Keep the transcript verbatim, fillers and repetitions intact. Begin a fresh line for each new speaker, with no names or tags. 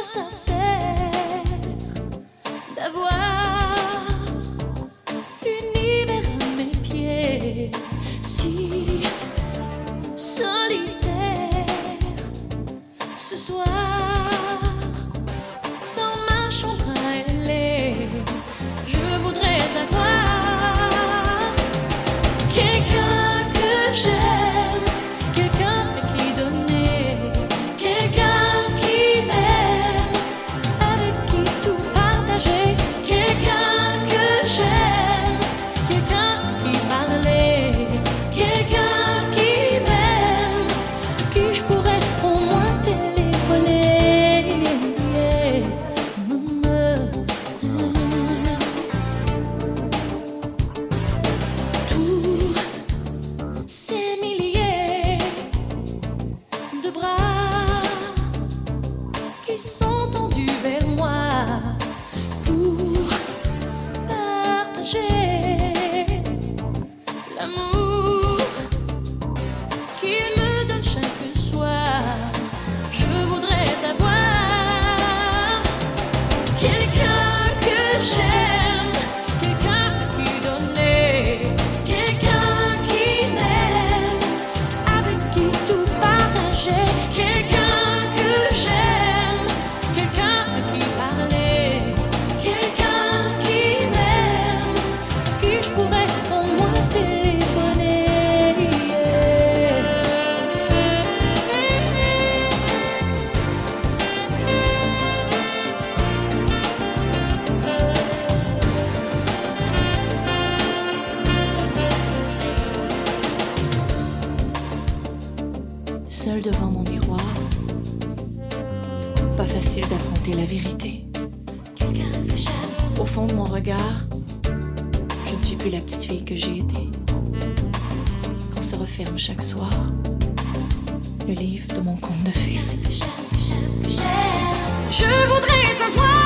ça sert d'avoir l'univers à mes pieds, si solitaire ce soir dans ma chambre à L A. Je voudrais avoir quelqu'un que j'aime, quelqu'un à qui donner, quelqu'un qui m'aime, avec qui tout partager, quelqu'un que j'aime, quelqu'un à qui parler, quelqu'un qui m'aime, à qui je pourrais au moins téléphoner. Tous ces milliers de bras qui sont tendus vers moi pour partager l'amour qu'ils me donnent chaque soir. Je voudrais avoir quelqu'un que j'aime, quelqu'un à qui donner, quelqu'un qui m'aime, avec qui tout partager, quelqu'un que j'aime, quelqu'un à qui parler, quelqu'un qui m'aime, à qui je pourrais au moins téléphoner. Seul devant mon miroir, pas facile d'affronter la vérité. Quelqu'un que j'aime. Au fond de mon regard, je ne suis plus la petite fille que j'ai été. Quand se referme chaque soir le livre de mon conte de fées. Je voudrais savoir